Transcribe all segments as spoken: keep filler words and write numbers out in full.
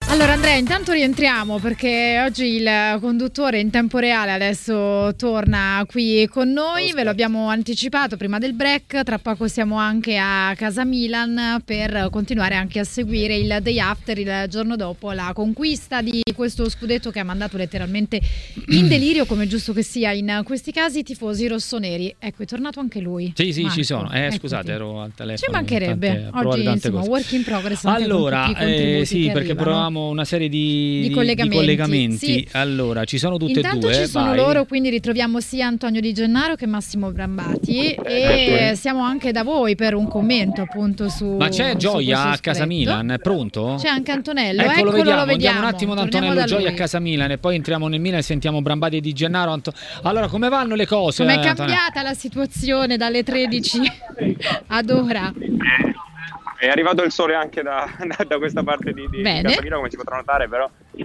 Allora Andrea, intanto rientriamo perché oggi il conduttore in tempo reale adesso torna qui con noi, ve lo abbiamo anticipato prima del break, tra poco siamo anche a casa Milan per continuare anche a seguire il day after, il giorno dopo la conquista di questo scudetto che ha mandato letteralmente in delirio, come giusto che sia in questi casi, i tifosi rossoneri. Ecco, è tornato anche lui. Sì, sì, Marco, ci sono. Eh, eccoti. Scusate, ero al telefono. Ci mancherebbe. Tante, Oggi tante insomma, cose. work in progress anche allora, con tutti i contributi eh, sì, che perché arrivano. provavamo una serie di, Di di collegamenti, di collegamenti. sì. Allora, ci sono tutte Intanto e due. ci sono vai. loro, quindi ritroviamo sia Antonio Di Gennaro che Massimo Brambati e siamo anche da voi per un commento appunto su. Ma c'è su Gioia questo a casa scudetto. Milan, è pronto? C'è anche Antonello, Eccolo, eccolo, vediamo, lo vediamo. Andiamo un attimo da Torniamo Antonello da Gioia a lui. casa Milan e poi entriamo nel Milan e sentiamo Brambati e Di Gennaro. Anto- allora, come vanno le cose? Com'è eh, Antonello? cambiata la situazione dalle tredici ad ora? È arrivato il sole anche da, da, da questa parte di, di, di casa Milan, come si potrà notare, però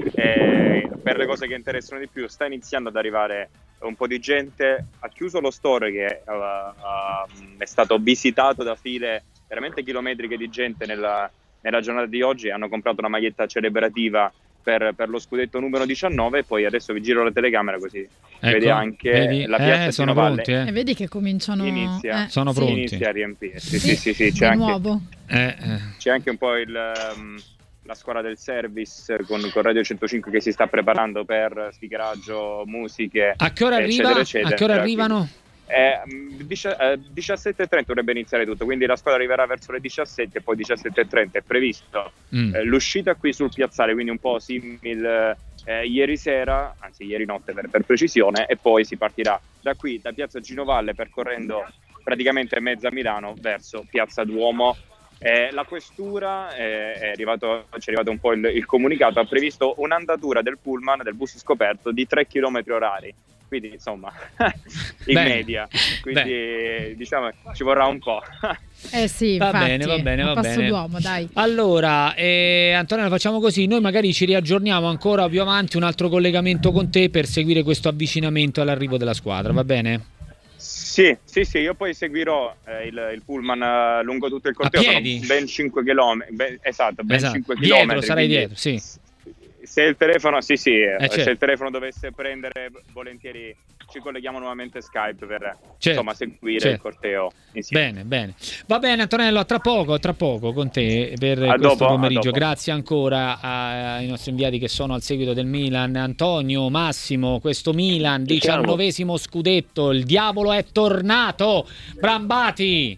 eh, per le cose che interessano di più sta iniziando ad arrivare un po' di gente. Ha chiuso lo store che uh, uh, è stato visitato da file veramente chilometriche di gente nella, nella giornata di oggi. Hanno comprato una maglietta celebrativa per, per lo scudetto numero diciannove e poi adesso vi giro la telecamera così Ecco, vedi anche vedi? la piazza Eh, di sono Novalle. pronti, eh. E vedi che cominciano Inizia, eh, Sono sì. pronti. inizia a riempire. Sì, Sì, sì, sì, sì, di c'è anche, nuovo. Eh, eh. c'è anche un po' il, um, la squadra del service con, con Radio centocinque che si sta preparando per speakeraggio, musiche, A che ora eccetera, arriva? eccetera. A che ora arrivano? Eh, diciassette e trenta dovrebbe iniziare tutto, quindi la squadra arriverà verso le diciassette e poi diciassette e trenta è previsto Mm. eh, l'uscita qui sul piazzale, quindi un po' simile eh, ieri sera, anzi ieri notte per, per precisione, e poi si partirà da qui, da piazza Ginovalle, percorrendo praticamente mezza Milano verso piazza Duomo. Eh, la questura eh, è arrivato, ci è arrivato un po' il, il comunicato, ha previsto un'andatura del pullman, del bus scoperto, di tre chilometri orari, quindi insomma in Bene. media, quindi diciamo ci vorrà un po'. Eh sì, Va infatti, bene, va bene, a va passo bene. d'uomo, dai. Allora, eh, Antonella, facciamo così, noi magari ci riaggiorniamo ancora più avanti, un altro collegamento con te per seguire questo avvicinamento all'arrivo della squadra, va bene? Sì, sì, sì, io poi seguirò eh, il, il pullman eh, lungo tutto il corteo, A sono piedi? ben cinque chilometri, ben- esatto, ben Esatto. cinque Dietro, chilometri. sarai quindi dietro, sì. Se il telefono, sì, sì, eh, certo. se il telefono dovesse prendere, volentieri ci colleghiamo nuovamente Skype per Certo, insomma seguire certo. il corteo insieme. Bene, bene. Va bene Antonello, a tra poco, tra poco con te per A questo dopo, a pomeriggio. dopo. Grazie ancora ai nostri inviati che sono al seguito del Milan. Antonio, Massimo, questo Milan, diciannovesimo scudetto, il diavolo è tornato. Brambati!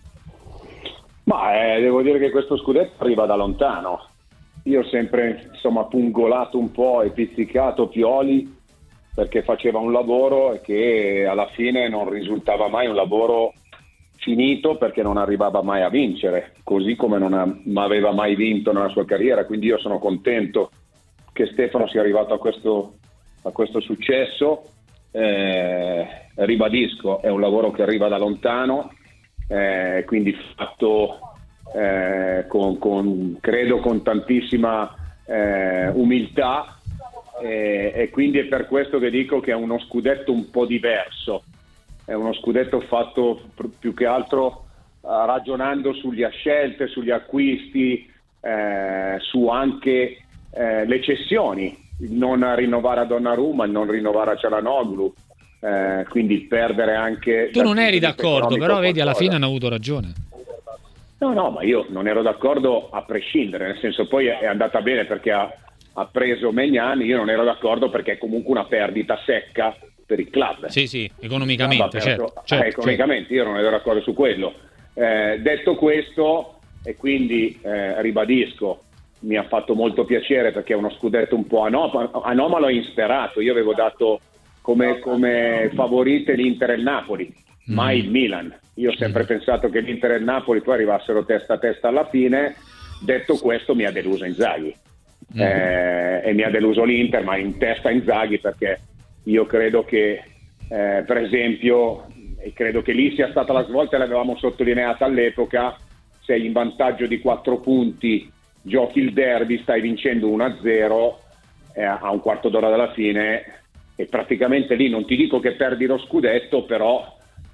Ma eh, devo dire che questo scudetto arriva da lontano. Io ho sempre insomma pungolato un po' e pizzicato Pioli perché faceva un lavoro che alla fine non risultava mai un lavoro finito perché non arrivava mai a vincere, così come non ha, ma aveva mai vinto nella sua carriera. Quindi io sono contento che Stefano sia arrivato a questo, a questo successo. Eh, ribadisco, è un lavoro che arriva da lontano, eh, quindi fatto eh, con, con, credo con tantissima eh, umiltà. E, e quindi è per questo che dico che è uno scudetto un po' diverso, è uno scudetto fatto pr- più che altro uh, ragionando sulle scelte, sugli acquisti, eh, su anche eh, le cessioni, il non rinnovare a Donnarumma, il non rinnovare a Çalhanoğlu, eh, quindi il perdere anche... Tu non eri dal punto di vista d'accordo, economico però vedi alla qualcosa. fine hanno avuto ragione. No, no, ma io non ero d'accordo a prescindere, nel senso poi è andata bene perché ha, ha preso Maignan, io non ero d'accordo perché è comunque una perdita secca per il club. Sì, sì, economicamente, certo, Perso- certo, eh, economicamente io non ero d'accordo su quello. Eh, detto questo, e quindi eh, ribadisco, mi ha fatto molto piacere perché è uno scudetto un po' anom- anomalo e insperato. Io avevo dato come, come favorite l'Inter e il Napoli, Mm. mai il Milan. Io ho sempre pensato che l'Inter e il Napoli poi arrivassero testa a testa alla fine. Detto questo, mi ha deluso Inzaghi. Mm. Eh, e mi ha deluso l'Inter, ma in testa Inzaghi, perché io credo che eh, per esempio, e credo che lì sia stata la svolta e l'avevamo sottolineata all'epoca, sei in vantaggio di quattro punti, giochi il derby, stai vincendo uno a zero eh, a un quarto d'ora dalla fine e praticamente lì non ti dico che perdi lo scudetto, però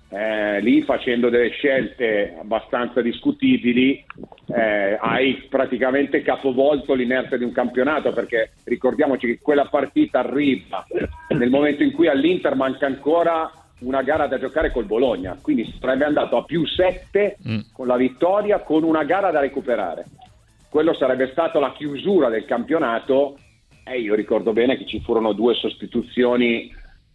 eh, lì facendo delle scelte abbastanza discutibili eh, hai praticamente capovolto l'inerzia di un campionato, perché ricordiamoci che quella partita arriva nel momento in cui all'Inter manca ancora una gara da giocare col Bologna, quindi sarebbe andato a più sette mm. con la vittoria, con una gara da recuperare. Quello sarebbe stato la chiusura del campionato, e io ricordo bene che ci furono due sostituzioni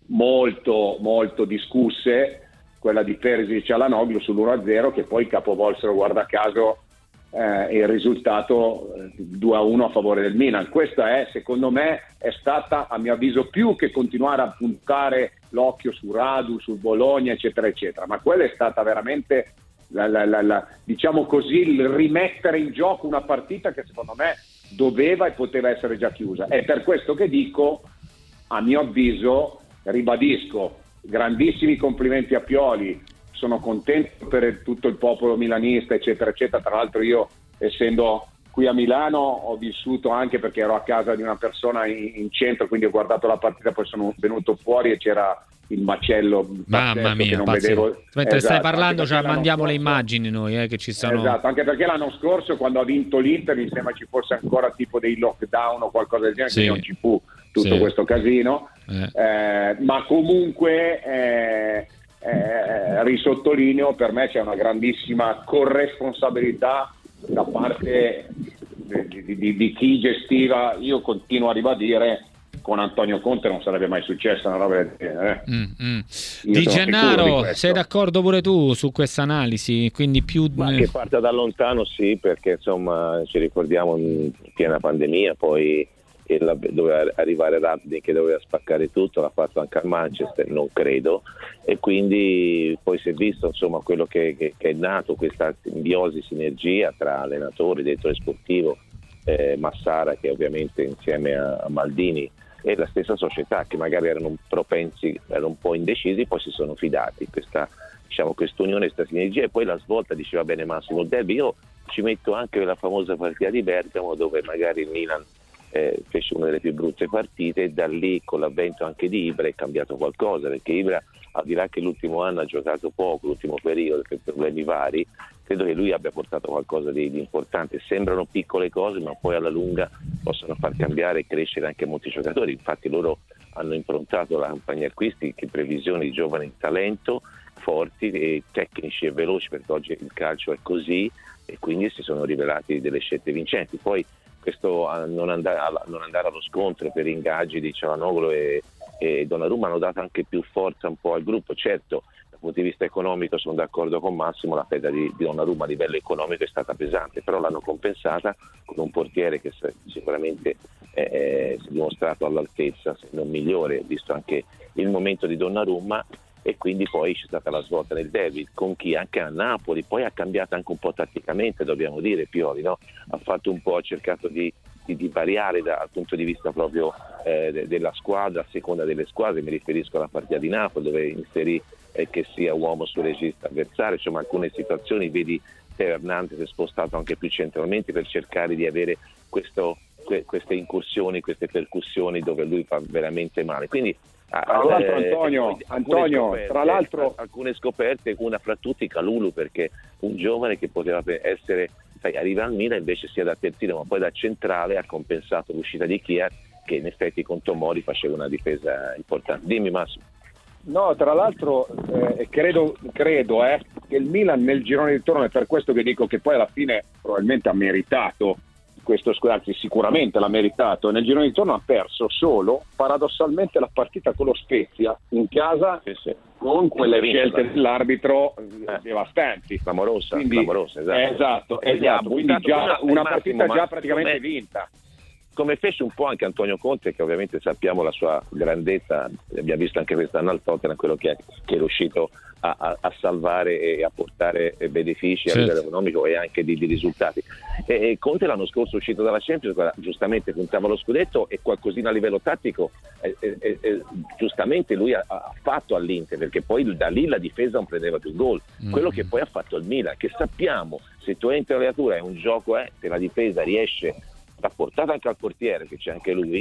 molto molto discusse, quella di Perisic e Çalhanoğlu sull'uno a zero, che poi capovolsero, guarda caso, eh, il risultato eh, due a uno a favore del Milan. Questa è, secondo me, è stata, a mio avviso, più che continuare a puntare l'occhio su Radu, sul Bologna, eccetera eccetera, ma quella è stata veramente la, la, la, la, diciamo così, il rimettere in gioco una partita che secondo me doveva e poteva essere già chiusa. È per questo che dico, a mio avviso, ribadisco, grandissimi complimenti a Pioli, sono contento per tutto il popolo milanista, eccetera eccetera. Tra l'altro io, essendo qui a Milano, ho vissuto anche perché ero a casa di una persona in, in centro, quindi ho guardato la partita, poi sono venuto fuori e c'era il macello. Mamma mia, che non vedevo. Mentre esatto, stai parlando ci mandiamo scorso, le immagini noi eh, che ci sono. Esatto, anche perché l'anno scorso quando ha vinto l'Inter mi sembra ci fosse ancora tipo dei lockdown o qualcosa del genere, sì. Quindi non ci fu tutto sì. questo casino, eh. Eh, ma comunque eh, eh, risottolineo, per me c'è una grandissima corresponsabilità da parte di, di, di chi gestiva. Io continuo a ribadire, con Antonio Conte non sarebbe mai successa una roba del genere. Eh. Mm, mm. Di Gennaro, di sei d'accordo pure tu su questa analisi? Quindi più ma che parte da lontano, sì, perché insomma ci ricordiamo in piena pandemia, poi la, doveva arrivare Radni che doveva spaccare tutto, l'ha fatto anche al Manchester, non credo, e quindi poi si è visto insomma quello che, che, che è nato, questa simbiosi, sinergia tra allenatori, direttore sportivo, eh, Massara che ovviamente insieme a, a Maldini e la stessa società, che magari erano propensi, erano un po' indecisi, poi si sono fidati, questa diciamo quest'unione, questa sinergia. E poi la svolta, diceva bene Massimo, il derby, io ci metto anche la famosa partita di Bergamo dove magari il Milan eh, fece una delle più brutte partite, e da lì con l'avvento anche di Ibra è cambiato qualcosa, perché Ibra, al di là che l'ultimo anno ha giocato poco, l'ultimo periodo per problemi vari, credo che lui abbia portato qualcosa di, di importante. Sembrano piccole cose, ma poi alla lunga possono far cambiare e crescere anche molti giocatori. Infatti loro hanno improntato la campagna acquisti che previsioni di giovani talento, forti e tecnici e veloci, perché oggi il calcio è così, e quindi si sono rivelati delle scelte vincenti. Poi questo non andare, non andare allo scontro per ingaggi di Çalhanoğlu e, e Donnarumma hanno dato anche più forza un po' al gruppo. Certo, dal punto di vista economico sono d'accordo con Massimo, la perdita di, di Donnarumma a livello economico è stata pesante, però l'hanno compensata con un portiere che sicuramente eh, si è dimostrato all'altezza, se non migliore, visto anche il momento di Donnarumma. E quindi poi c'è stata la svolta nel derby, con chi anche a Napoli poi ha cambiato anche un po' tatticamente, dobbiamo dire, Pioli, no? Ha fatto un po', ha cercato di, di, di variare dal punto di vista proprio eh, de, della squadra, a seconda delle squadre. Mi riferisco alla partita di Napoli dove inserì eh, che sia uomo sul regista avversario, insomma alcune situazioni, vedi Teo Hernandez è spostato anche più centralmente per cercare di avere questo, que, queste incursioni, queste percussioni dove lui fa veramente male. Quindi tra l'altro Antonio, eh, Antonio scoperte, tra l'altro alcune scoperte, una fra tutti Kalulu, perché un giovane che poteva essere, sai, arriva al Milan invece sia da terzino ma poi da centrale ha compensato l'uscita di Kier, che in effetti con Tomori faceva una difesa importante. Dimmi Massimo. No, tra l'altro eh, credo, credo eh, che il Milan nel girone di ritorno, è per questo che dico che poi alla fine probabilmente ha meritato questo, scusate, sicuramente l'ha meritato. Nel girone di ritorno ha perso solo paradossalmente la partita con lo Spezia in casa, sì, sì, con quelle scelte vinto, dell'arbitro eh. devastanti, clamorosa, quindi, clamorosa, esatto, esatto, esatto. Quindi già una partita già praticamente come, vinta, come fece un po' anche Antonio Conte, che ovviamente sappiamo la sua grandezza, abbiamo visto anche quest'anno al Tottenham quello che è, che è riuscito a, a, a salvare e a portare benefici, certo, a livello economico e anche di, di risultati. E, e Conte l'anno scorso uscito dalla Champions, giustamente puntava allo scudetto, e qualcosina a livello tattico eh, eh, eh, giustamente lui ha, ha fatto all'Inter, perché poi da lì la difesa non prendeva più gol. Mm. Quello che poi ha fatto il Milan, che sappiamo, se tu entri in relatura è un gioco, eh, se la difesa riesce, rapportato anche al portiere, che c'è anche lui,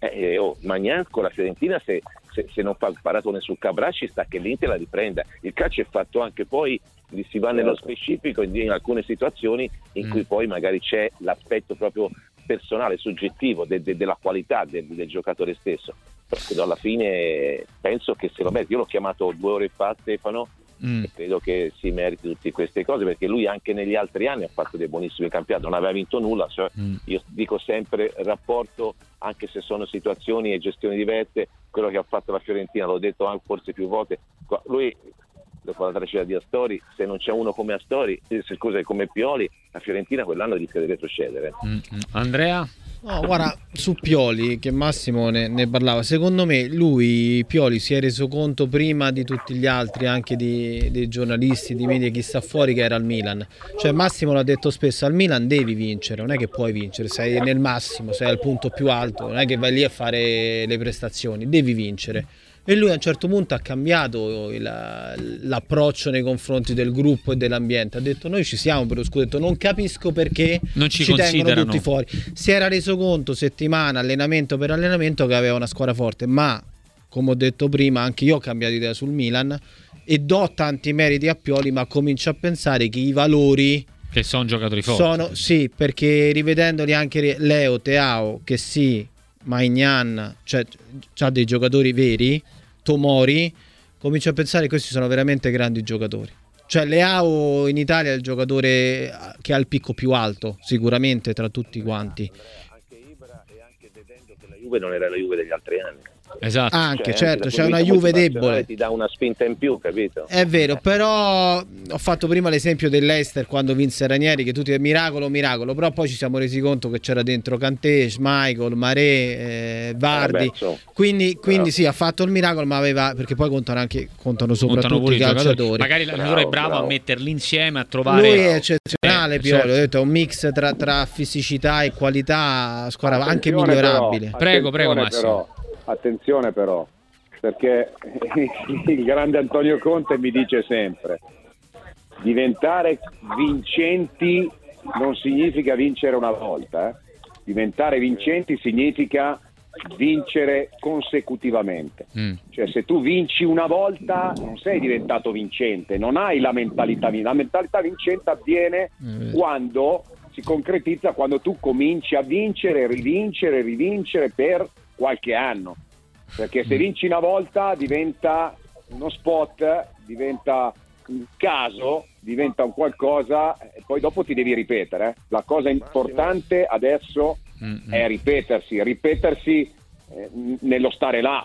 eh, oh, Maignan con la Fiorentina se, se, se non fa il paratone su Cabracci sta che l'Inter la riprenda. Il calcio è fatto anche poi, si va nello specifico in, in alcune situazioni in mm. cui poi magari c'è l'aspetto proprio personale, soggettivo de, de, della qualità de, del giocatore stesso. Però alla fine penso che se lo meriti. Io l'ho chiamato due ore fa Stefano mm. e credo che si meriti tutte queste cose, perché lui anche negli altri anni ha fatto dei buonissimi campionati, non aveva vinto nulla, cioè, mm. io dico sempre rapporto, anche se sono situazioni e gestioni diverse, quello che ha fatto la Fiorentina, l'ho detto anche forse più volte, lui dopo la traccia di Astori, se non c'è uno come Astori, scusa, come Pioli, la Fiorentina quell'anno rischia di retrocedere. mm. Andrea? No, guarda, su Pioli, che Massimo ne, ne parlava, secondo me lui, Pioli, si è reso conto prima di tutti gli altri, anche di, dei giornalisti, di media, chi sta fuori, che era al Milan. Cioè Massimo l'ha detto spesso, al Milan devi vincere, non è che puoi vincere, sei nel massimo, sei al punto più alto, non è che vai lì a fare le prestazioni, devi vincere. E lui a un certo punto ha cambiato il, l'approccio nei confronti del gruppo e dell'ambiente, ha detto noi ci siamo per lo scudetto, non capisco perché non ci, ci tengono tutti fuori. Si era reso conto settimana, allenamento per allenamento, che aveva una squadra forte, ma come ho detto prima anche io ho cambiato idea sul Milan e do tanti meriti a Pioli, ma comincio a pensare che i valori che sono giocatori forti sono, sì, perché rivedendoli anche Leo, Teao, che sì, Maignan, cioè c'ha dei giocatori veri, Tomori, comincio a pensare che questi sono veramente grandi giocatori. Cioè Leao in Italia è il giocatore che ha il picco più alto sicuramente tra tutti quanti. Anche Ibra e anche vedendo che la Juve non era la Juve degli altri anni. Esatto. Anche cioè, certo, c'è una Juve debole, ti dà una spinta in più, capito? È vero, però ho fatto prima l'esempio dell'Ester quando vinse Ranieri, che tutti miracolo, miracolo, però poi ci siamo resi conto che c'era dentro Kanté, Schmeichel, Maré, eh, Vardy, eh beh, quindi, quindi sì, ha fatto il miracolo, ma aveva, perché poi contano anche contano soprattutto contano i calciatori. calciatori. Magari l'allenatore è bravo, bravo a metterli insieme, a trovare. Lui è eccezionale, eh, Pioli, certo. Ho detto, è un mix tra, tra fisicità e qualità, squadra anche migliorabile. Però, prego, prego Massimo. Però, attenzione però, perché il grande Antonio Conte mi dice sempre: diventare vincenti non significa vincere una volta, eh? Diventare vincenti significa vincere consecutivamente. Mm. Cioè se tu vinci una volta non sei diventato vincente, non hai la mentalità vincente. La mentalità vincente avviene mm. quando si concretizza, quando tu cominci a vincere, rivincere, rivincere per qualche anno. Perché se vinci una volta diventa uno spot, diventa un caso, diventa un qualcosa e poi dopo ti devi ripetere. La cosa importante adesso mm-hmm. è ripetersi, ripetersi eh, nello stare là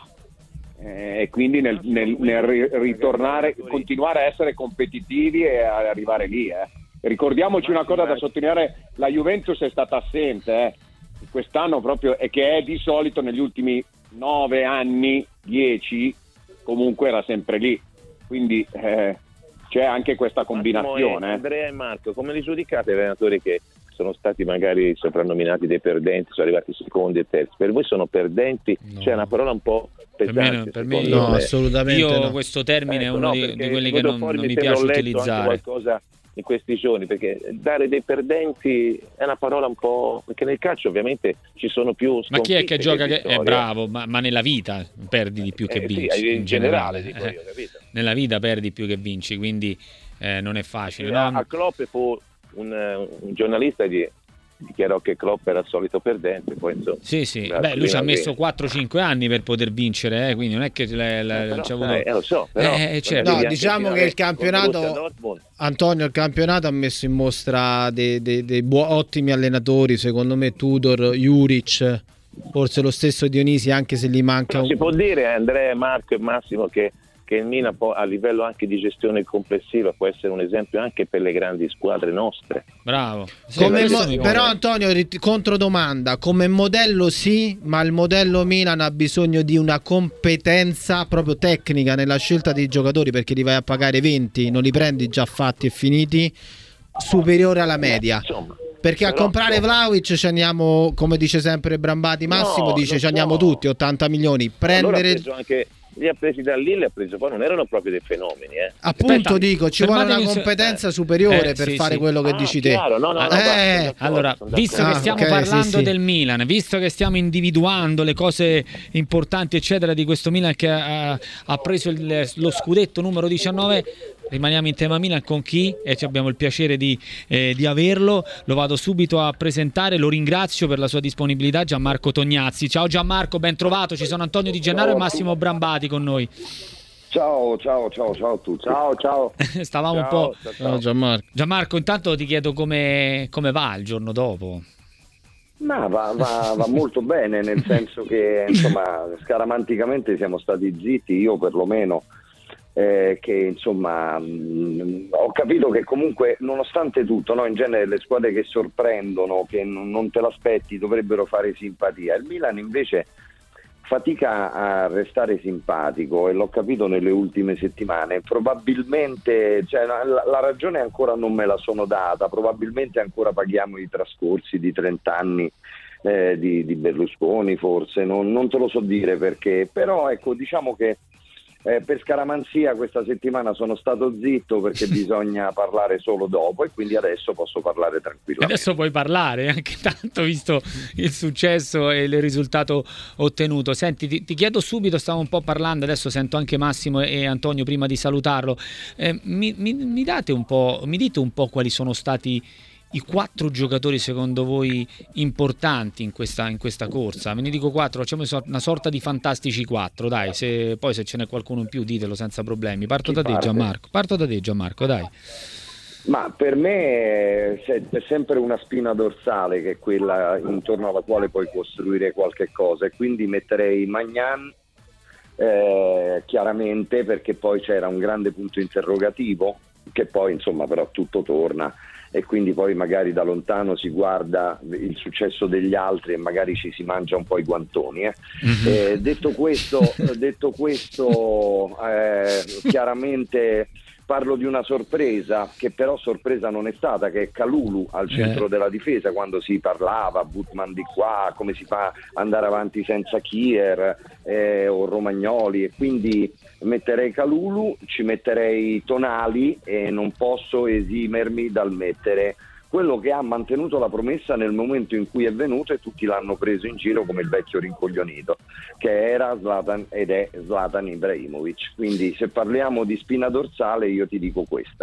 eh, e quindi nel, nel, nel ritornare, continuare a essere competitivi e a arrivare lì. Eh. Ricordiamoci una cosa da sottolineare: la Juventus è stata assente eh, quest'anno proprio, e che è di solito negli ultimi nove anni, dieci, comunque era sempre lì, quindi eh, c'è anche questa combinazione. E Andrea e Marco, come li giudicate gli allenatori che sono stati magari soprannominati dei perdenti, sono arrivati secondi e terzi? Per voi sono perdenti? No. C'è una parola un po' pesante? Per me, per me no, assolutamente io no. questo termine ecco, è uno no, di, di quelli che non, non mi piace utilizzare. Qualcosa in questi giorni, perché dare dei perdenti è una parola un po', perché nel calcio ovviamente ci sono più ma chi è che gioca che che è bravo, ma, ma nella vita perdi di più che eh, vinci sì, in, in generale, generale dico io, capito? Nella vita perdi più che vinci, quindi eh, non è facile, no? A Klopp fu un, un giornalista di dichiarò che Klopp era il solito perdente, poi insomma, sì sì, beh, lui ci ha messo quattro cinque anni per poter vincere, eh, quindi non è che le, le, eh, però, c'è avuto... eh, lo so, però, eh, certo. no, diciamo che il campionato, Antonio, il campionato ha messo in mostra dei, dei, dei buo- ottimi allenatori, secondo me Tudor, Juric, forse lo stesso Dionisi, anche se gli manca un... si può dire, Andrea, Marco e Massimo, che che il Milan può, a livello anche di gestione complessiva può essere un esempio anche per le grandi squadre nostre. Bravo. Sì, come mo- però Antonio, controdomanda, come modello sì, ma il modello Milan ha bisogno di una competenza proprio tecnica nella scelta dei giocatori, perché li vai a pagare venti, non li prendi già fatti e finiti, superiore alla media. Insomma, perché a comprare Vlahovic ci andiamo, come dice sempre Brambati Massimo, no, dice ci andiamo so. tutti, ottanta milioni. Prendere allora anche li ha presi da lì, li ha preso poi, non erano proprio dei fenomeni. Eh. Appunto, Aspetta, dico, ci vuole una competenza superiore eh, per sì, fare sì. quello che ah, dici chiaro, te. no, no, no, eh, allora, visto che stiamo ah, okay, parlando sì, sì. del Milan, visto che stiamo individuando le cose importanti eccetera di questo Milan che ha, ha preso il, lo scudetto numero diciannove, rimaniamo in tema Milan con chi? E ci abbiamo il piacere di, eh, di averlo. Lo vado subito a presentare, lo ringrazio per la sua disponibilità, Gianmarco Tognazzi. Ciao Gianmarco, ben trovato. Ci sono Antonio Di Gennaro e Massimo Brambati con noi. Ciao, ciao, ciao, ciao a tutti. Ciao, ciao. Stavamo Ciao, un po'. ciao, ciao. Ciao Gianmarco. Gianmarco, intanto ti chiedo come, come va il giorno dopo. Ma va, va, va molto bene, nel senso che insomma scaramanticamente siamo stati zitti, io perlomeno. Eh, che insomma mh, ho capito che comunque nonostante tutto, no, in genere le squadre che sorprendono, che n- non te l'aspetti, dovrebbero fare simpatia. Il Milan invece fatica a restare simpatico e l'ho capito nelle ultime settimane. Probabilmente, cioè, la, la ragione ancora non me la sono data, probabilmente ancora paghiamo i trascorsi di trenta anni eh, di, di Berlusconi, forse non, non te lo so dire perché, però ecco, diciamo che Eh, per scaramanzia questa settimana sono stato zitto perché bisogna parlare solo dopo e quindi adesso posso parlare tranquillamente. Adesso puoi parlare anche tanto visto il successo e il risultato ottenuto. Senti, ti, ti chiedo subito, stavo un po' parlando, adesso sento anche Massimo e Antonio prima di salutarlo, eh, mi, mi, mi date un po', mi dite un po' quali sono stati i quattro giocatori secondo voi importanti in questa, in questa corsa? Ve ne dico quattro, facciamo una sorta di fantastici quattro, dai, se, poi se ce n'è qualcuno in più ditelo senza problemi. Parto Chi da te parte? Gianmarco, parto da te Gianmarco, dai. Ma per me c'è sempre una spina dorsale che è quella intorno alla quale puoi costruire qualche cosa e quindi metterei Maignan eh, chiaramente, perché poi c'era un grande punto interrogativo che poi insomma però tutto torna e quindi poi magari da lontano si guarda il successo degli altri e magari ci si mangia un po' i guantoni. Eh. Mm-hmm. Eh, detto questo, detto questo eh, chiaramente parlo di una sorpresa che però sorpresa non è stata, che è Kalulu al centro eh. della difesa, quando si parlava Butman di qua, come si fa andare avanti senza Kier eh, o Romagnoli, e quindi metterei Kalulu, ci metterei Tonali e non posso esimermi dal mettere quello che ha mantenuto la promessa nel momento in cui è venuto e tutti l'hanno preso in giro come il vecchio rincoglionito, che era Zlatan ed è Zlatan Ibrahimovic. Quindi se parliamo di spina dorsale io ti dico questa.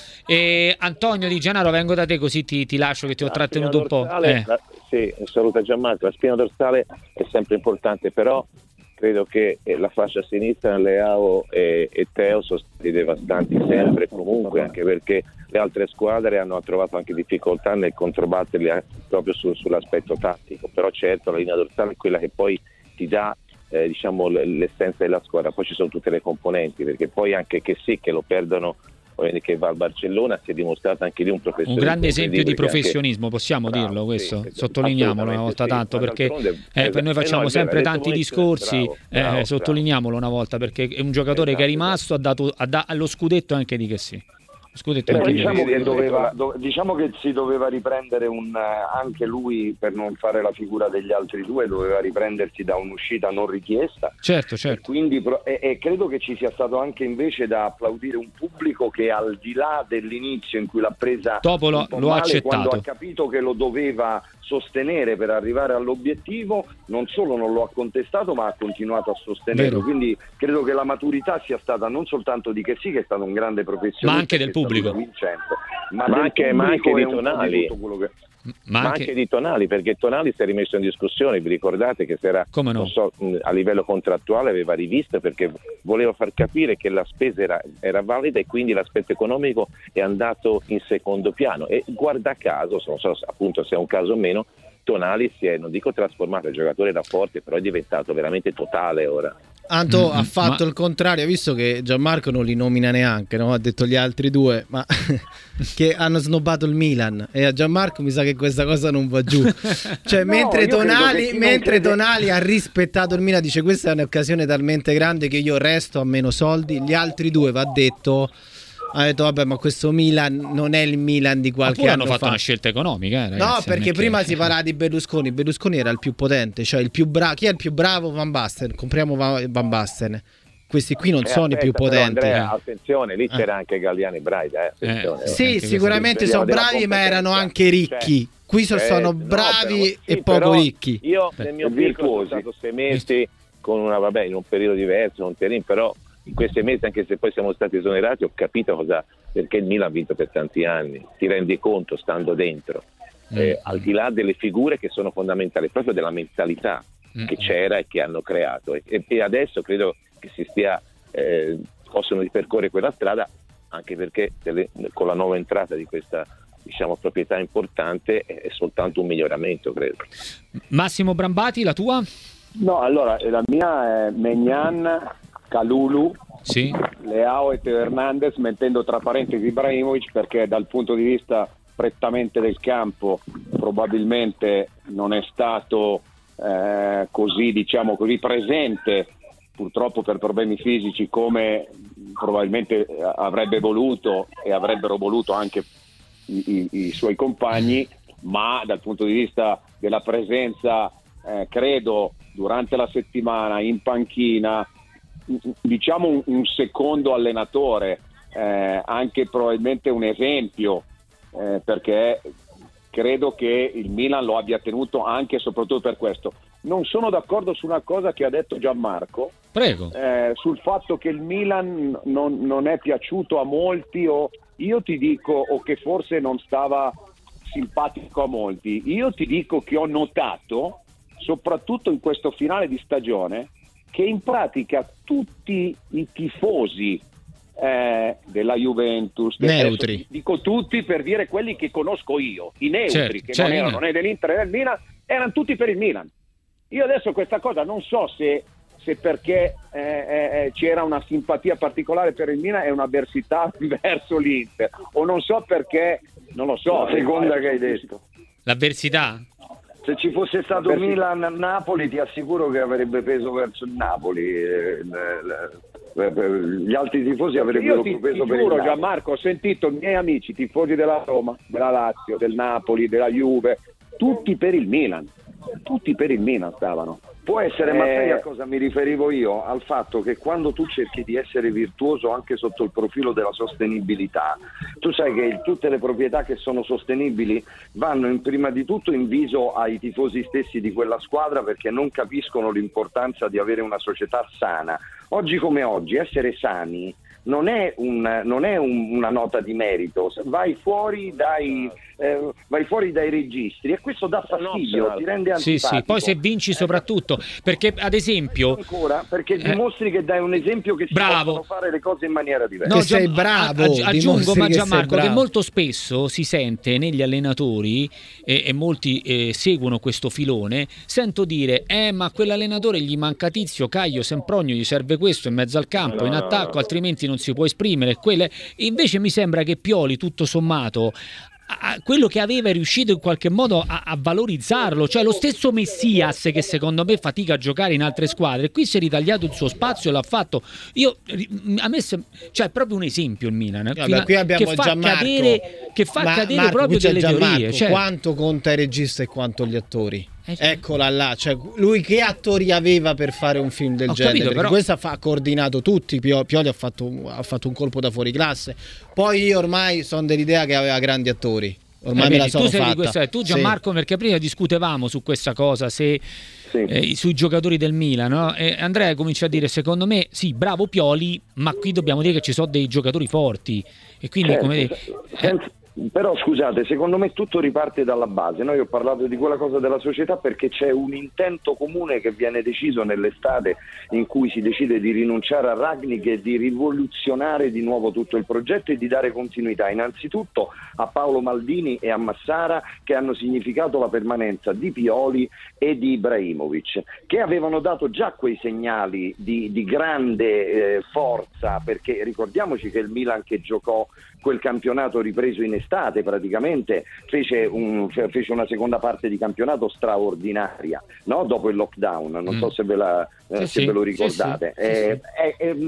E Antonio Di Gennaro, vengo da te così ti, ti lascio che ti ho la trattenuto un po'. Eh. La, sì, saluta Gianmarco, la spina dorsale è sempre importante, però credo che la fascia a sinistra, Leao e, e Teo sono stati devastanti sempre comunque, anche perché le altre squadre hanno trovato anche difficoltà nel controbatterli proprio su, sull'aspetto tattico, però certo la linea dorsale è quella che poi ti dà eh, diciamo l'essenza della squadra, poi ci sono tutte le componenti, perché poi anche che sì che lo perdono che va al Barcellona si è dimostrato anche lì un professionista, un grande esempio di professionismo, anche... possiamo bravo, dirlo questo, sì, sottolineiamolo una volta sì, tanto perché eh, per noi facciamo eh no, sempre tanti discorsi, bravo, bravo, eh, sottolineiamolo una volta perché è un giocatore esatto, che è rimasto, ha dato ha da, allo scudetto anche di che sì. Scudetto anche diciamo, che doveva, do, diciamo che si doveva riprendere un, anche lui, per non fare la figura degli altri due, doveva riprendersi da un'uscita non richiesta. Certo, certo. E, quindi, e, e credo che ci sia stato anche invece da applaudire un pubblico che al di là dell'inizio in cui l'ha presa dopo lo, lo ha accettato, quando ha capito che lo doveva sostenere per arrivare all'obiettivo, non solo non lo ha contestato ma ha continuato a sostenerlo. Vero. Quindi credo che la maturità sia stata non soltanto di che sì, che è stato un grande professionista, ma anche del pubblico, ma, ma anche, ma anche di Tonali, che... ma, ma anche... anche di Tonali, perché Tonali si è rimesso in discussione. Vi ricordate che si era, come no? non so, a livello contrattuale aveva rivisto perché voleva far capire che la spesa era, era valida e quindi l'aspetto economico è andato in secondo piano, e guarda caso, non so appunto se è un caso o meno, Tonali si è, non dico trasformato, il giocatore era forte, però è diventato veramente totale ora. Anto mm, ha fatto ma... il contrario, visto che Gianmarco non li nomina neanche, no? Ha detto gli altri due, ma che hanno snobbato il Milan, e a Gianmarco mi sa che questa cosa non va giù. Cioè, no, mentre Tonali, mentre crede... Tonali ha rispettato il Milan, dice questa è un'occasione talmente grande che io resto a meno soldi, gli altri due, va detto, ha detto vabbè, ma questo Milan non è il Milan di qualche anno hanno fatto fa. Una scelta economica, eh, ragazzi, no, perché prima che... si parlava di Berlusconi. Berlusconi era il più potente, cioè il più bravo. Chi è il più bravo? Van Basten. Compriamo Van Basten. questi qui non eh, sono aspetta, i più potenti. Andrea, attenzione, lì eh. c'era anche Galliani Braida. Eh, attenzione, eh. Sì, sicuramente sono bravi, ma erano anche ricchi. Cioè, qui sono, eh, sono no, bravi però, e sì, poco ricchi. Io nel mio piccolo sono stato sei mesi con una, vabbè, in un periodo diverso, un terin, però in quei sei mesi, anche se poi siamo stati esonerati, ho capito cosa, perché il Milan ha vinto per tanti anni. Ti rendi conto stando dentro, eh, mm. al di là delle figure che sono fondamentali, proprio della mentalità mm. che c'era e che hanno creato. E, e adesso credo che si stia eh, possono ripercorrere quella strada, anche perché delle, con la nuova entrata di questa, diciamo, proprietà importante è soltanto un miglioramento, credo. Massimo Brambati, la tua? No, allora la mia è Maignan, Kalulu, sì. Leao e Teo Hernandez, mettendo tra parentesi Ibrahimovic, perché dal punto di vista prettamente del campo probabilmente non è stato eh, così, diciamo così, presente, purtroppo per problemi fisici, come probabilmente avrebbe voluto e avrebbero voluto anche i, i, i suoi compagni, ma dal punto di vista della presenza eh, credo durante la settimana in panchina, diciamo un, un secondo allenatore, eh, anche probabilmente un esempio, eh, perché credo che il Milan lo abbia tenuto anche e soprattutto per questo. Non sono d'accordo su una cosa che ha detto Gianmarco. Prego. Eh, sul fatto che il Milan non, non è piaciuto a molti, o io ti dico, o che forse non stava simpatico a molti. Io ti dico che ho notato, soprattutto in questo finale di stagione, che in pratica tutti i tifosi eh, della Juventus, neutri, adesso, dico tutti per dire quelli che conosco io, i neutri, certo, che certo. non erano né dell'Inter né del Milan, erano tutti per il Milan. Io adesso questa cosa non so se, se perché eh, eh, c'era una simpatia particolare per il Milan e un'avversità verso l'Inter, o non so perché, non lo so. La seconda che hai detto. L'avversità? Se ci fosse stato Milan-Napoli ti assicuro che avrebbe peso verso il Napoli, eh, gli altri tifosi avrebbero io ti, preso ti per giuro, il Napoli. Gianmarco, ho sentito i miei amici tifosi della Roma, della Lazio, del Napoli, della Juve, tutti per il Milan, tutti per il Milan stavano. Può essere, ma Eh, sai a cosa mi riferivo io? Al fatto che quando tu cerchi di essere virtuoso anche sotto il profilo della sostenibilità, tu sai che tutte le proprietà che sono sostenibili vanno in, prima di tutto in viso ai tifosi stessi di quella squadra, perché non capiscono l'importanza di avere una società sana. Oggi come oggi essere sani non è, un, non è un, una nota di merito, vai fuori dai, eh, vai fuori dai registri e questo dà fastidio, no, ti rende antipatico. Sì, sì, poi se vinci soprattutto, perché ad esempio ancora perché dimostri eh, che dai un esempio che si bravo. possono fare le cose in maniera diversa. No, che sei bravo, aggi- aggiungo ma che Gianmarco che molto spesso si sente negli allenatori e, e molti eh, seguono questo filone, sento dire eh ma quell'allenatore gli manca Tizio, Caio, Sempronio, gli serve questo in mezzo al campo, no, in attacco, no, no. altrimenti non si può esprimere. Quelle... invece mi sembra che Pioli tutto sommato a quello che aveva è riuscito in qualche modo a, a valorizzarlo, cioè lo stesso Messias che secondo me fatica a giocare in altre squadre, qui si è ritagliato il suo spazio e l'ha fatto. Io a me sem- cioè è proprio un esempio il Milan, eh? Vabbè, qui abbiamo che fa Gianmarco, cadere, che fa Ma, cadere Marco, proprio delle Gianmarco, teorie, cioè... quanto conta il regista e quanto gli attori. Eh, sì. Eccola là, cioè lui che attori aveva per fare un film del Ho genere? capito, Perché però... questo ha coordinato tutti. Pioli ha fatto, ha fatto un colpo da fuori classe. Poi io ormai sono dell'idea che aveva grandi attori. Ormai eh, me vedi, la sono tu sei fatta. di questa, tu Gianmarco, sì. Perché prima discutevamo su questa cosa, se sì. eh, sui giocatori del Milan, no? E Andrea comincia a dire secondo me sì, bravo Pioli, ma qui dobbiamo dire che ci sono dei giocatori forti e quindi certo, come senza, però scusate, secondo me tutto riparte dalla base. Noi ho parlato di quella cosa della società perché c'è un intento comune che viene deciso nell'estate, in cui si decide di rinunciare a Rangnick e di rivoluzionare di nuovo tutto il progetto e di dare continuità innanzitutto a Paolo Maldini e a Massara, che hanno significato la permanenza di Pioli e di Ibrahimovic, che avevano dato già quei segnali di, di grande eh, forza, perché ricordiamoci che il Milan che giocò quel campionato ripreso in estate praticamente fece, un, fece una seconda parte di campionato straordinaria, no? Dopo il lockdown, non mm. so se ve, la, sì, eh, se sì, ve lo ricordate. sì, sì, eh, sì. Eh, eh,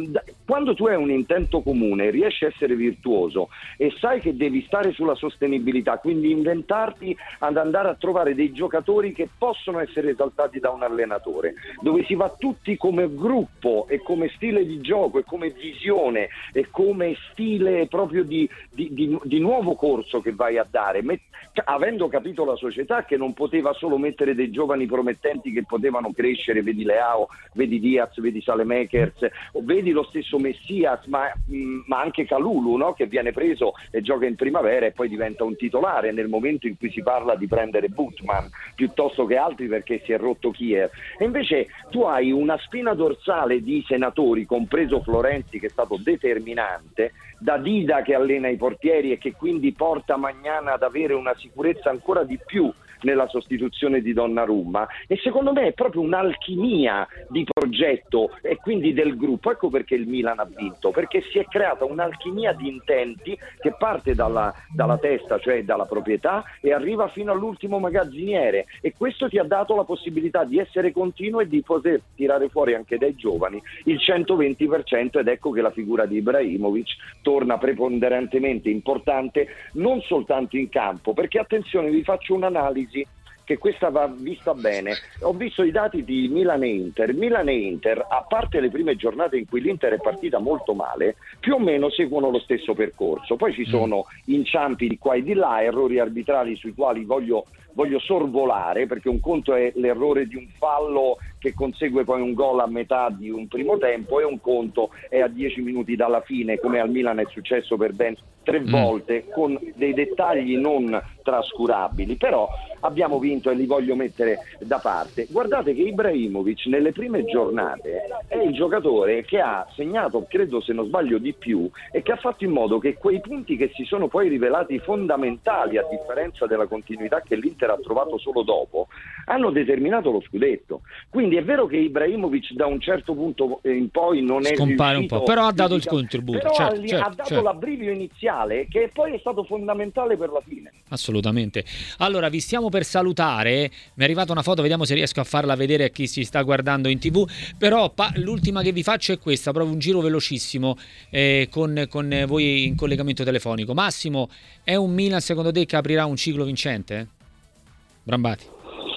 Quando tu hai un intento comune, riesci a essere virtuoso e sai che devi stare sulla sostenibilità, quindi inventarti ad andare a trovare dei giocatori che possono essere esaltati da un allenatore, dove si va tutti come gruppo e come stile di gioco e come visione e come stile proprio di, di, di, di nuovo corso che vai a dare, Met- avendo capito la società che non poteva solo mettere dei giovani promettenti che potevano crescere, vedi Leao, vedi Diaz, vedi Saelemaekers, vedi lo stesso Messias, ma, ma anche Kalulu, no? Che viene preso e gioca in primavera e poi diventa un titolare nel momento in cui si parla di prendere Butman piuttosto che altri perché si è rotto Kier. E invece tu hai una spina dorsale di senatori, compreso Florenzi che è stato determinante, da Dida che allena i portieri e che quindi porta Magnana ad avere una sicurezza ancora di più nella sostituzione di Donnarumma, e secondo me è proprio un'alchimia di progetto e quindi del gruppo. Ecco perché il Milan ha vinto, perché si è creata un'alchimia di intenti che parte dalla, dalla testa, cioè dalla proprietà, e arriva fino all'ultimo magazziniere, e questo ti ha dato la possibilità di essere continuo e di poter tirare fuori anche dai giovani il centoventi per cento, ed ecco che la figura di Ibrahimovic torna preponderantemente importante non soltanto in campo, perché attenzione, vi faccio un'analisi che questa va vista bene. Ho visto i dati di Milan e Inter. Milan e Inter, a parte le prime giornate in cui l'Inter è partita molto male, più o meno seguono lo stesso percorso. Poi ci sono inciampi di qua e di là, errori arbitrali sui quali voglio voglio sorvolare, perché un conto è l'errore di un fallo che consegue poi un gol a metà di un primo tempo, e un conto è a dieci minuti dalla fine, come al Milan è successo per ben tre mm. volte, con dei dettagli non trascurabili. Però abbiamo vinto e li voglio mettere da parte. Guardate che Ibrahimovic nelle prime giornate è il giocatore che ha segnato, credo se non sbaglio di più, e che ha fatto in modo che quei punti che si sono poi rivelati fondamentali, a differenza della continuità che l'Inter ha trovato solo dopo, hanno determinato lo scudetto. Quindi è vero che Ibrahimovic da un certo punto in poi non è scompare riuscito, un po', però ha dato il contributo, però certo, ha, certo, ha dato certo. l'abbrivio iniziale che poi è stato fondamentale per la fine. Assolutamente. Allora vi stiamo per salutare, mi è arrivata una foto, vediamo se riesco a farla vedere a chi si sta guardando in tv, però pa- l'ultima che vi faccio è questa, proprio un giro velocissimo eh, con, con voi in collegamento telefonico. Massimo, è un Milan secondo te che aprirà un ciclo vincente? Brambati.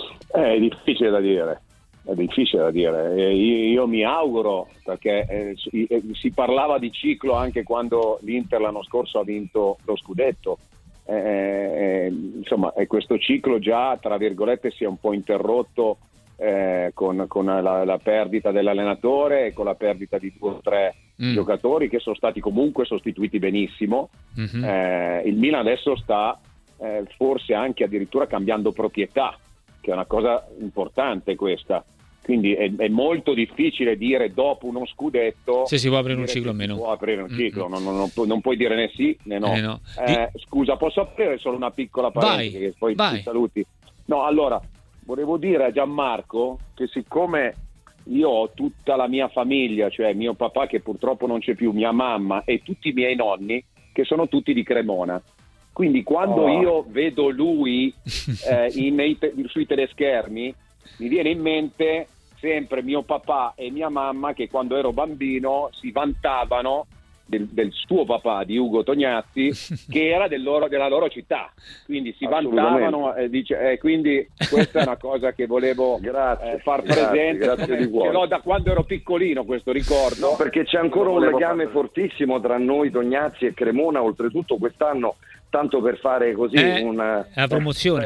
È difficile da dire, è difficile da dire. Eh, io, io mi auguro, perché eh, si, eh, si parlava di ciclo anche quando l'Inter l'anno scorso ha vinto lo scudetto. Eh, eh, insomma, e questo ciclo già, tra virgolette, si è un po' interrotto eh, con, con la, la perdita dell'allenatore e con la perdita di due o tre mm. giocatori che sono stati comunque sostituiti benissimo. Mm-hmm. Eh, il Milan adesso sta eh, forse anche addirittura cambiando proprietà, che è una cosa importante questa. Quindi è, è molto difficile dire dopo uno scudetto se si può aprire un ciclo o meno. Si può aprire un ciclo, mm-hmm. non, non, non, non puoi dire né sì né no. Eh no. Eh, Di... Scusa, posso aprire solo una piccola parentesi? Vai, che poi vai. ti saluti. No, allora, volevo dire a Gianmarco che siccome io ho tutta la mia famiglia, cioè mio papà che purtroppo non c'è più, mia mamma e tutti i miei nonni, che sono tutti di Cremona. Quindi quando oh. io vedo lui eh, in, nei, sui teleschermi, mi viene in mente sempre mio papà e mia mamma che quando ero bambino si vantavano del, del suo papà, di Ugo Tognazzi, che era del loro, della loro città, quindi si vantavano e dice, eh, quindi questa è una cosa che volevo grazie, eh, far grazie, presente, grazie di cuore. Ce l'ho da quando ero piccolino questo ricordo. No, perché c'è ancora un legame far... fortissimo tra noi Tognazzi e Cremona, oltretutto quest'anno, tanto per fare così eh, una la promozione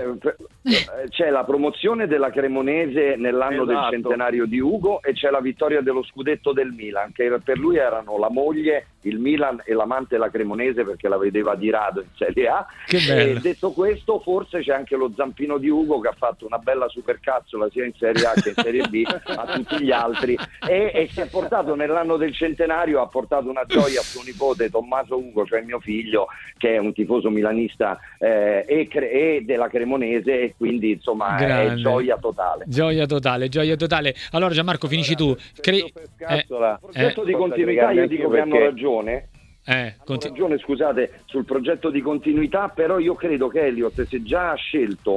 eh, c'è la promozione della Cremonese nell'anno esatto. del centenario di Ugo, e c'è la vittoria dello scudetto del Milan, che per lui erano la moglie, il Milan e l'amante la Cremonese, perché la vedeva di rado in Serie A. Che bello. E detto questo, forse c'è anche lo zampino di Ugo che ha fatto una bella supercazzola sia in Serie A che in Serie B a tutti gli altri, e, e si è portato nell'anno del centenario, ha portato una gioia a suo nipote Tommaso Ugo, cioè mio figlio, che è un tifoso milanista eh, e, cre- e della Cremonese, e quindi insomma Grande. È gioia totale. Gioia totale, gioia totale. Allora Gianmarco, finisci allora, tu. Cre- eh, il progetto eh, di continuità, io dico che hanno ragione. Eh, conti- ragione, scusate, sul progetto di continuità, però io credo che Elliott, se già ha scelto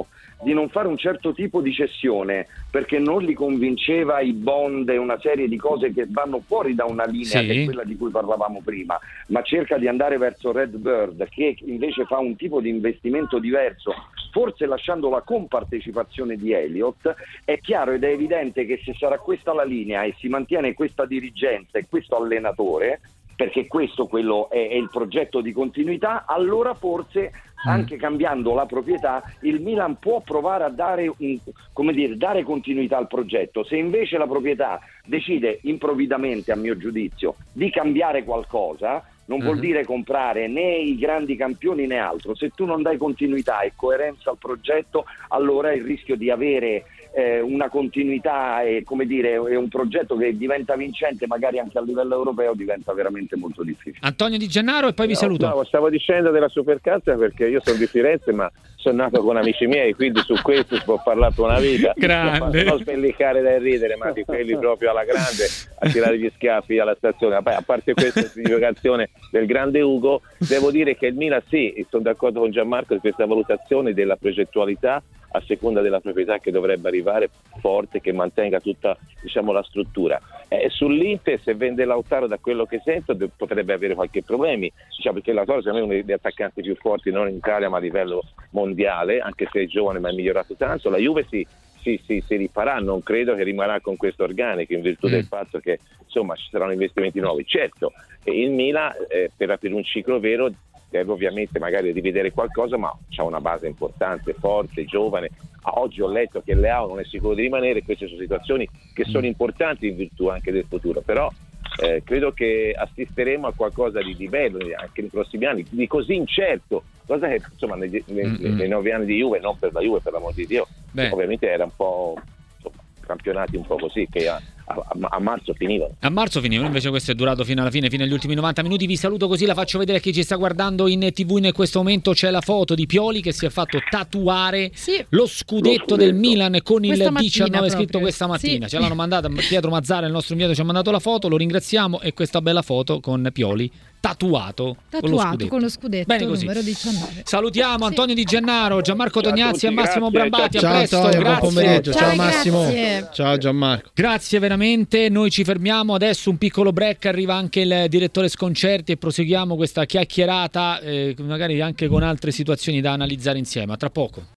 di non fare un certo tipo di cessione perché non li convinceva i bond e una serie di cose che vanno fuori da una linea sì. che è quella di cui parlavamo prima, ma cerca di andare verso Redbird che invece fa un tipo di investimento diverso, forse lasciando la compartecipazione di Elliott, è chiaro ed è evidente che se sarà questa la linea e si mantiene questa dirigenza e questo allenatore, perché questo quello è, è il progetto di continuità, allora forse anche cambiando la proprietà il Milan può provare a dare, un, come dire, dare continuità al progetto. Se invece la proprietà decide improvvidamente, a mio giudizio, di cambiare qualcosa, non uh-huh. vuol dire comprare né i grandi campioni né altro. Se tu non dai continuità e coerenza al progetto, allora il rischio di avere eh, una continuità e, come dire, è un progetto che diventa vincente magari anche a livello europeo diventa veramente molto difficile. Antonio Di Gennaro, e poi vi no, saluto. No, stavo dicendo della Supercazza perché io sono di Firenze, ma sono nato con amici miei, quindi su questo si può parlare per una vita. Grande. Non spellicare dal ridere, ma di quelli proprio alla grande a tirare gli schiaffi alla stazione. A parte questa significazione del grande Ugo, devo dire che il Milan sì, sono d'accordo con Gianmarco di questa valutazione della progettualità a seconda della proprietà che dovrebbe arrivare forte, che mantenga tutta, diciamo, la struttura. Eh, sull'Inter, se vende Lautaro, da quello che sento, de- potrebbe avere qualche problemi, diciamo, perché Lautaro secondo me è uno degli attaccanti più forti non in Italia ma a livello mondiale, anche se è giovane ma è migliorato tanto. La Juve si, si, si, si rifarà, non credo che rimarrà con questo organico in virtù mm. del fatto che insomma ci saranno investimenti nuovi. Certo, il Milan eh, per aprire un ciclo vero deve ovviamente magari rivedere qualcosa, ma c'ha una base importante, forte, giovane. Ah, oggi ho letto che Leao non è sicuro di rimanere, queste sono situazioni che sono importanti in virtù anche del futuro, però eh, credo che assisteremo a qualcosa di, di bello anche nei prossimi anni, di così incerto, cosa che insomma nei, nei, mm-hmm. nei nove anni di Juve, non per la Juve, per l'amor di Dio, Beh. ovviamente era un po' insomma, campionati un po' così che a, a, a marzo finivano. A marzo finivano, invece questo è durato fino alla fine, fino agli ultimi novanta minuti. Vi saluto così, la faccio vedere a chi ci sta guardando in tivù in questo momento. C'è la foto di Pioli che si è fatto tatuare sì. lo, scudetto lo scudetto del Milan con questa il diciannove scritto questa mattina. Sì. Ce l'hanno mandata Pietro Mazzara, il nostro inviato, ci ha mandato la foto, lo ringraziamo, e questa bella foto con Pioli tatuato, tatuato con lo scudetto, con lo scudetto Bene così. numero diciannove. Salutiamo sì. Antonio Di Gennaro, Gianmarco ciao Tognazzi e Massimo grazie, Brambati. Ciao, a presto, Antonio, grazie. buon pomeriggio. Ciao, ciao Massimo. Grazie. Ciao Gianmarco. Grazie veramente. Noi ci fermiamo adesso, un piccolo break, arriva anche il direttore Sconcerti e proseguiamo questa chiacchierata, eh, magari anche con altre situazioni da analizzare insieme. A tra poco.